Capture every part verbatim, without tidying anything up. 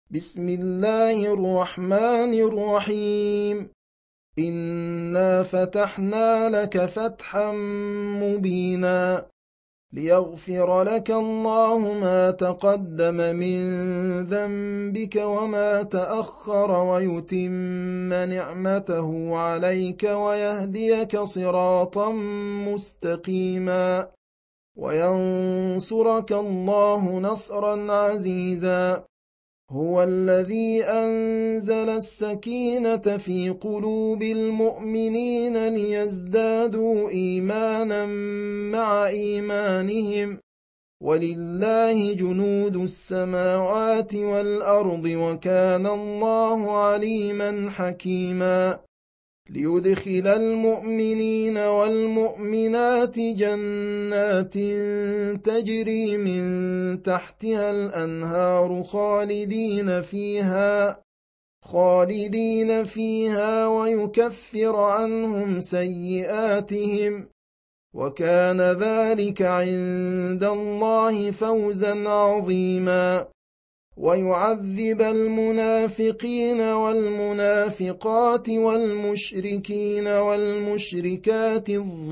بسم الله الرحمن الرحيم. إنا فتحنا لك فتحا مبينا ليغفر لك الله ما تقدم من ذنبك وما تأخر ويتم نعمته عليك ويهديك صراطا مستقيما وينصرك الله نصرا عزيزا. هو الذي أنزل السكينة في قلوب المؤمنين ليزدادوا إيمانا مع إيمانهم ولله جنود السماوات والأرض وكان الله عليما حكيما. ليدخل المؤمنين والمؤمنات جنات تجري من تحتها الأنهار خالدين فيها خالدين فيها ويكفر عنهم سيئاتهم وكان ذلك عند الله فوزا عظيما. ويعذب المنافقين والمنافقات والمشركين والمشركات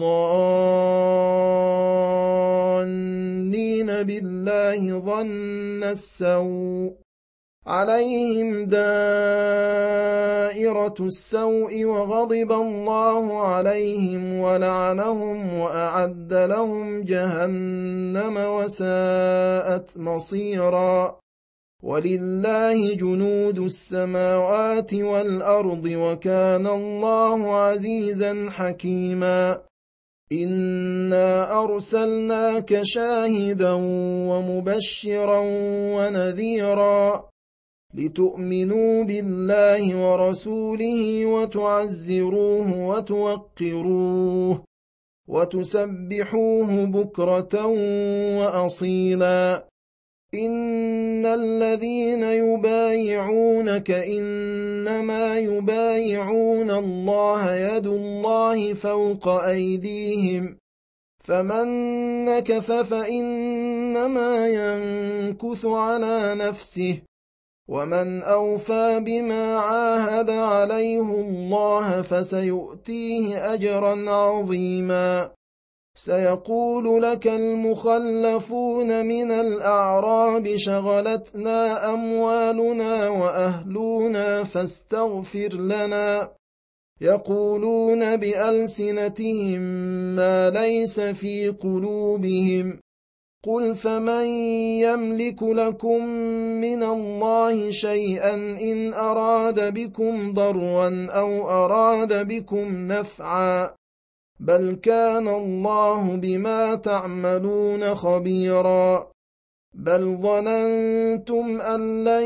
الظانين بالله ظن السوء عليهم دائرة السوء وغضب الله عليهم ولعنهم وأعد لهم جهنم وساءت مصيرا. ولله جنود السماوات والأرض وكان الله عزيزا حكيما. إنا أرسلناك شاهدا ومبشرا ونذيرا لتؤمنوا بالله ورسوله وتعزروه وتوقروه وتسبحوه بكرة وأصيلا. إن الذين يبايعونك إنما يبايعون الله يد الله فوق أيديهم فمن نكث فإنما ينكث على نفسه ومن أوفى بما عاهد عليه الله فسيؤتيه أجرا عظيما. سيقول لك المخلفون من الأعراب شغلتنا أموالنا وأهلنا فاستغفر لنا يقولون بألسنتهم ما ليس في قلوبهم قل فمن يملك لكم من الله شيئا إن أراد بكم ضرا أو أراد بكم نفعا بل كان الله بما تعملون خبيرا. بل ظننتم أن لن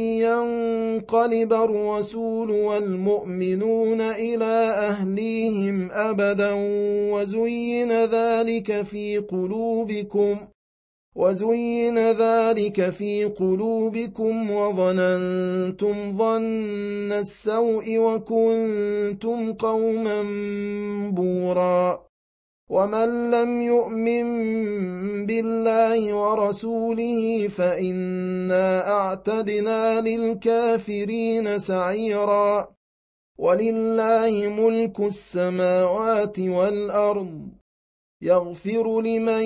ينقلب الرسول والمؤمنون إلى أهليهم أبدا وزين ذلك في قلوبكم وزين ذلك في قلوبكم وظننتم ظن السوء وكنتم قوما بورا. ومن لم يؤمن بالله ورسوله فإنا أعتدنا للكافرين سعيرا. ولله ملك السماوات والأرض يغفر لمن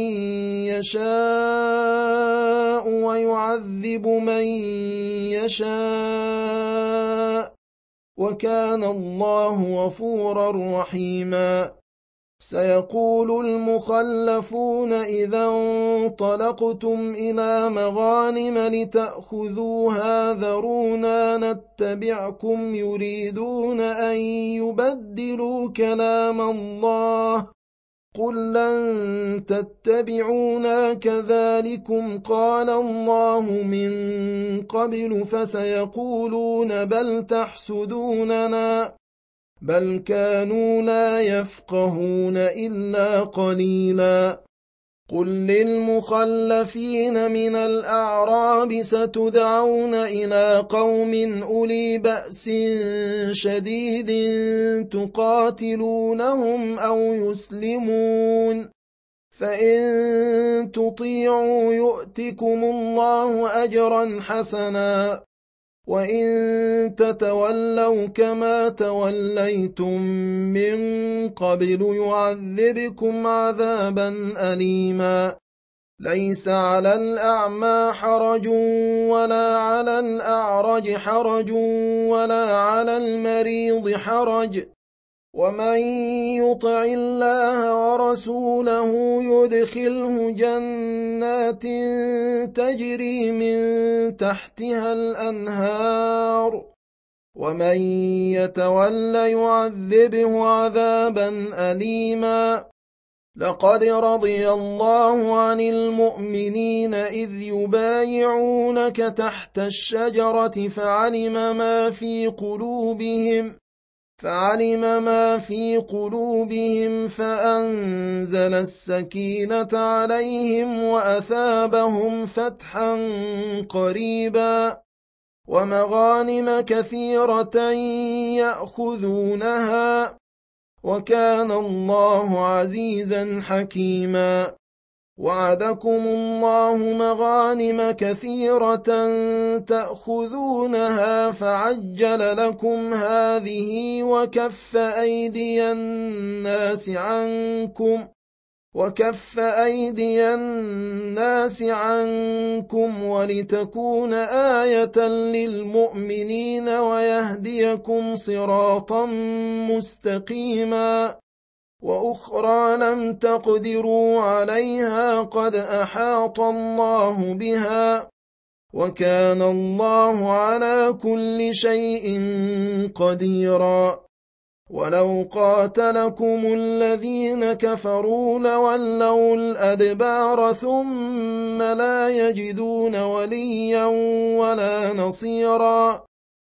يشاء ويعذب من يشاء وكان الله غفورا رحيما. سيقول المخلفون إذا انطلقتم إلى مغانم لتأخذوها ذرونا نتبعكم يريدون أن يبدلوا كلام الله قل لن تتبعونا كذلكم قال الله من قبل فسيقولون بل تحسدوننا بل كانوا لا يفقهون إلا قليلا. قل للمخلفين من الأعراب ستدعون إلى قوم أولي بأس شديد تقاتلونهم أو يسلمون فإن تطيعوا يؤتكم الله أجرا حسنا وإن تتولوا كما توليتم من قبل يعذبكم عذابا أليما ليس على الأعمى حرج ولا على الأعرج حرج ولا على المريض حرج ومن يطع الله ورسوله يدخله جنات تجري من تحتها الأنهار ومن يتول يعذبه عذابا أليما لقد رضي الله عن المؤمنين إذ يبايعونك تحت الشجرة فعلم ما في قلوبهم فعلم ما في قلوبهم فأنزل السكينة عليهم وأثابهم فتحا قريبا ومغانم كثيرة يأخذونها وكان الله عزيزا حكيما وعدكم الله مغانم كثيرة تأخذونها فعجل لكم هذه وكف أيدي الناس عنكم وكف أيدي الناس عنكم ولتكون آية للمؤمنين ويهديكم صراطا مستقيما وأخرى لم تقدروا عليها قد أحاط الله بها وكان الله على كل شيء قديرا ولو قاتلكم الذين كفروا لولوا الأدبار ثم لا يجدون وليا ولا نصيرا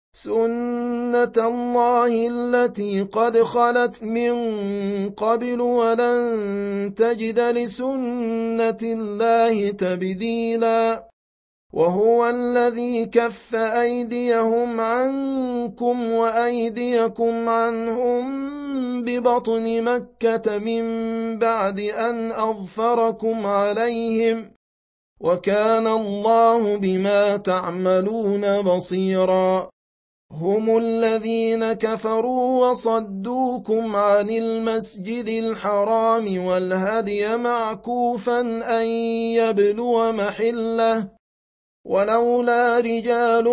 سنة الله التي قد خلت من قبل ولن تجد لسنة الله تبديلا وهو الذي كف أيديهم عنكم وأيديكم عنهم ببطن مكة من بعد أن أظفركم عليهم وكان الله بما تعملون بصيرا هم الذين كفروا وصدوكم عن المسجد الحرام والهدي معكوفا أن يبلغ محله ولولا رجال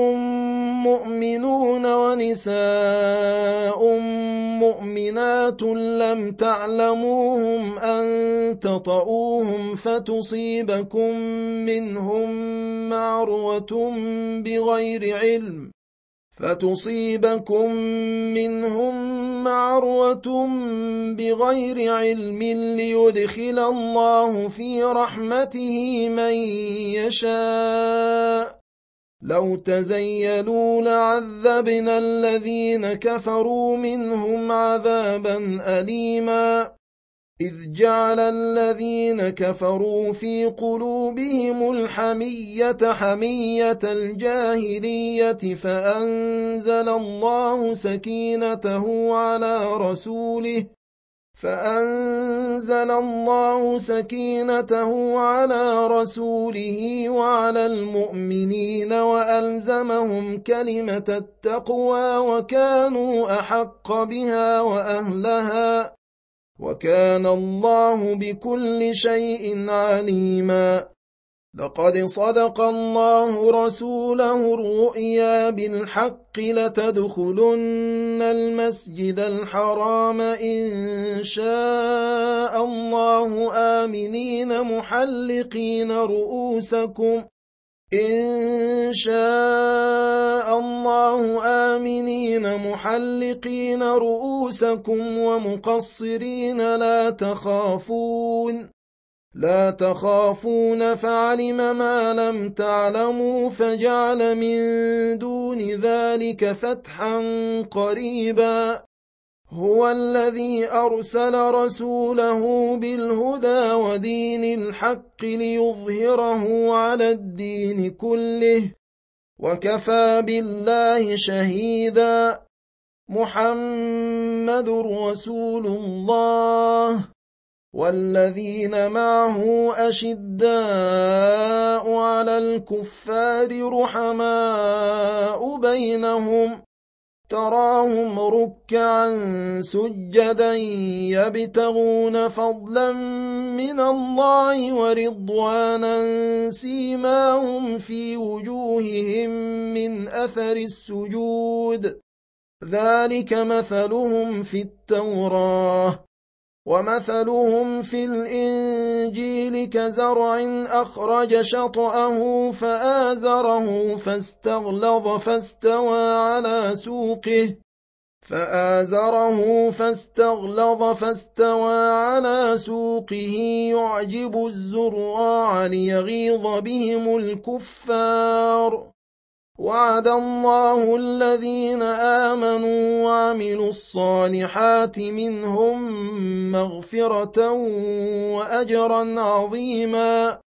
مؤمنون ونساء مؤمنات لم تعلموهم أن تطؤوهم فتصيبكم منهم معرة بغير علم فتصيبكم منهم معرة بغير علم ليدخل الله في رحمته من يشاء لو تزيلوا لعذبنا الذين كفروا منهم عذابا أليما إذ جعل الذين كفروا في قلوبهم الحمية حمية الجاهلية فأنزل الله سكينته على رسوله فأنزل الله سكينته على رسوله وعلى المؤمنين وألزمهم كلمة التقوى وكانوا أحق بها وأهلها وكان الله بكل شيء عليما لقد صدق الله رسوله الرؤيا بالحق لتدخلن المسجد الحرام إن شاء الله آمنين محلقين رؤوسكم إن شاء الله آمنين محلقين رؤوسكم ومقصرين لا تخافون لا تخافون فعلم ما لم تعلموا فجعل من دون ذلك فتحا قريبا هو الذي أرسل رسوله بالهدى ودين الحق ليظهره على الدين كله وكفى بالله والذين معه أشداء على الكفار رحماء بينهم تراهم ركعا سجدا يبتغون فضلا من الله ورضوانا سيماهم في وجوههم من أثر السجود ذلك مثلهم في التوراة ومثلهم في الإنجيل كزرع أخرج شطأه فآزره فاستغلظ فاستوى على سوقه فآزره فاستغلظ فاستوى على سوقه يعجب الزراع ليغيظ بهم الكفار وعد الله الذين آمنوا وعملوا الصالحات منهم مغفرة وأجرا عظيما